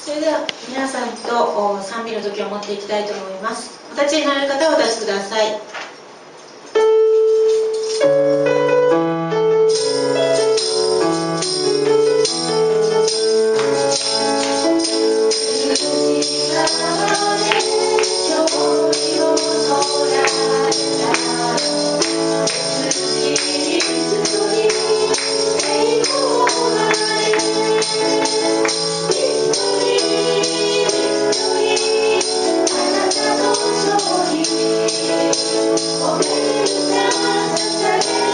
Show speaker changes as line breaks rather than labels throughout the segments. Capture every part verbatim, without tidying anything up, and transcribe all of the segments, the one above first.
それでは皆さんと賛美の時を持っていきたいと思います。お立ちになる方はお立ちください。
Oh,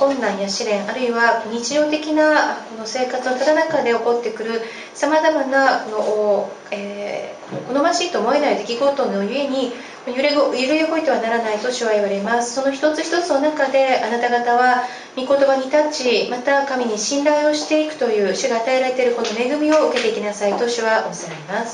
困難や試練、あるいは日常的なこの生活のただ中で起こってくるさまざまなこの、えー、好ましいと思えない出来事のゆえに揺れ揺れ動いてはならないと主は言われます。その一つ一つの中であなた方は御言葉に立ち、また神に信頼をしていくという主が与えられているこの恵みを受けていきなさいと主はおっしゃいます。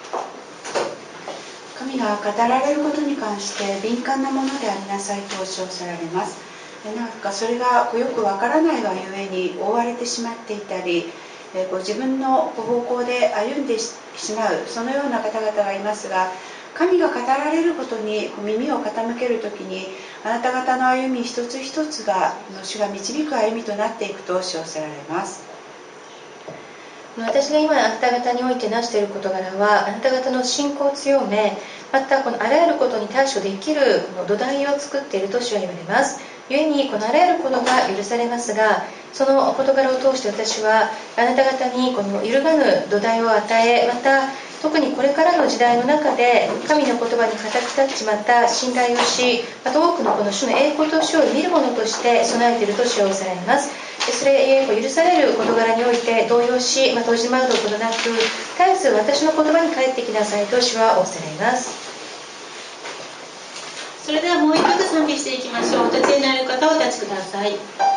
神が語られることに関して敏感なものでありなさいとおっしゃられます。なんかそれがよくわからないがゆえに覆われてしまっていたり、ご自分の方向で歩んでしまう、そのような方々がいますが、神が語られることに耳を傾けるときに、あなた方の歩み一つ一つが主が導く歩みとなっていくとおっしゃられます。
私が今あなた方において成している事柄は、あなた方の信仰を強め、またこのあらゆることに対処できる土台を作っていると主は言われます。故にこのあらゆることが許されますが、その事柄を通して私はあなた方にこの揺るがぬ土台を与え、また特にこれからの時代の中で神の言葉に固く立ち、また信頼をし、また多くのこの主の栄光と主を見るものとして備えていると主はおっしゃられます。それゆえ許される事柄において動揺し、また閉じまうことなく、絶えず私の言葉に帰ってきなさいと主はおっしゃられます。
それではもう一曲賛美していきましょう。お立ちになる方はお立ちください。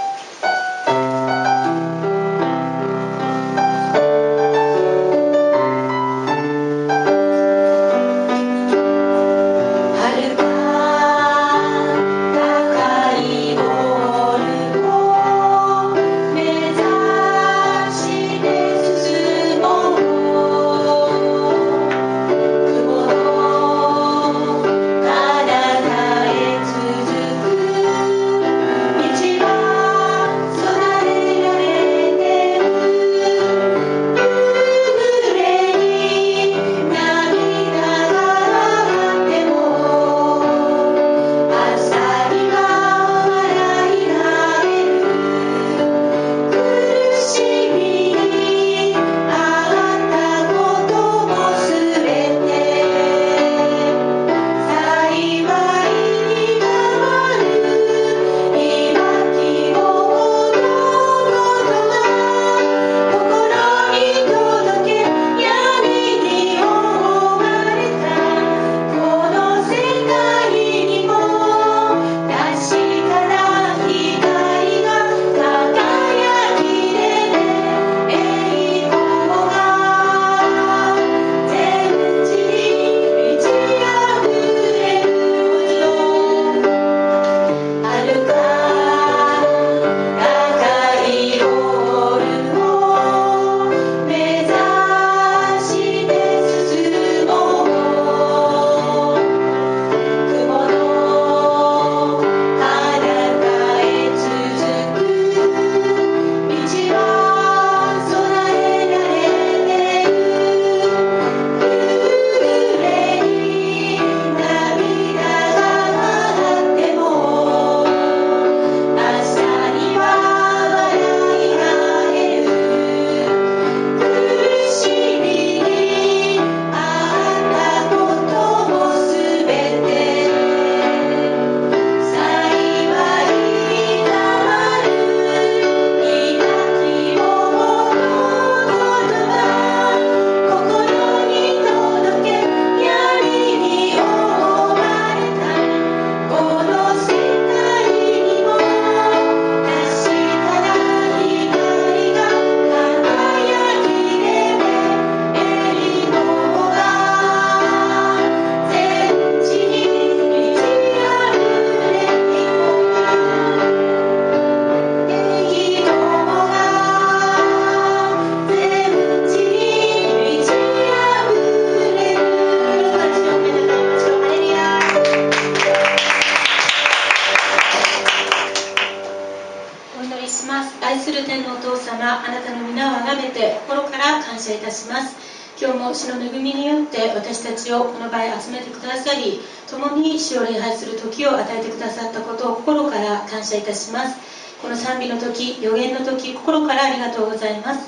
愛する天のお父様、あなたの皆をあがめて心から感謝いたします。今日も主の恵みによって私たちをこの場へ集めてくださり、共に主を礼拝する時を与えてくださったことを心から感謝いたします。この賛美の時、予言の時、心からありがとうございます。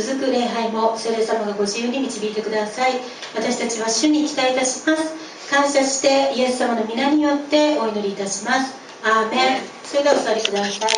続く礼拝も聖霊様がご自由に導いてください。私たちは主に期待いたします。感謝してイエス様の皆によってお祈りいたします。アーメン。それではお座りください。